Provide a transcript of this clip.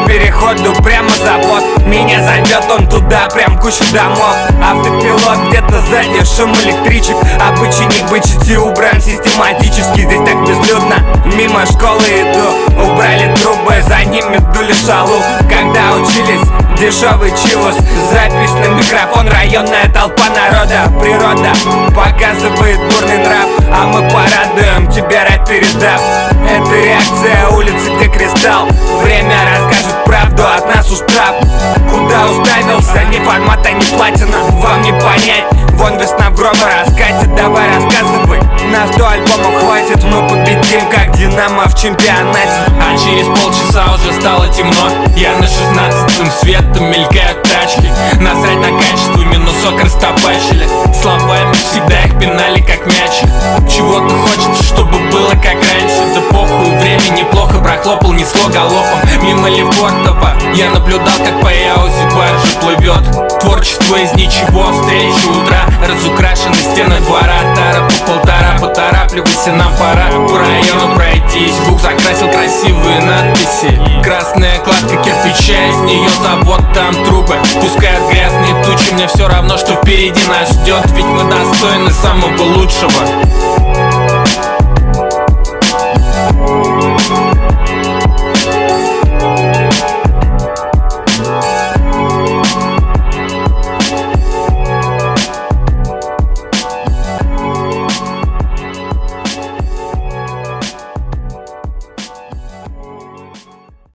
переходу прямо завод. Меня зовет он туда, прям кучу домов. Автопилот где-то сзади, шум электричек. Обычник бычити убран систематически. Здесь так безлюдно, мимо школы иду. Убрали трубы, за ними дули шалу. Когда учились, дешевый чилус. Запись на микрофон, районная толпа народа. Природа показывает бурный нрав, а мы порадуем тебя, рэп передав. Это реакция улицы, где кристалл. Время расскажет правду, от нас уж штраф. Куда уставился, ни формата, ни платина. Вам не понять, вон весна в гроба раскатит. Давай рассказывай, на 100 альбомов хватит. Мы победим, как Динамо в чемпионате. А через полчаса уже стало темно. Я на 16-м, светом мелькают тачки. Насрать на качество, минусок растопачили. Словами всегда их пинали как мячик. Чего-то хочется, чтобы было как раньше. Да похуй, время неплохо прохлопал, несло галопом. Мимо Лефортова я наблюдал, как по Яузе баржа плывет. Творчество из ничего, встречи утра. Разукрашены стены двора. Тара по полтора, поторапливайся, нам пора по району пройтись. Звук закрасил красивые надписи. Красная кладка кирпича, из нее завод, там трубы. Пускают грязные тучи, мне все равно, что впереди нас ждет. Ведь мы достойны самого лучшего.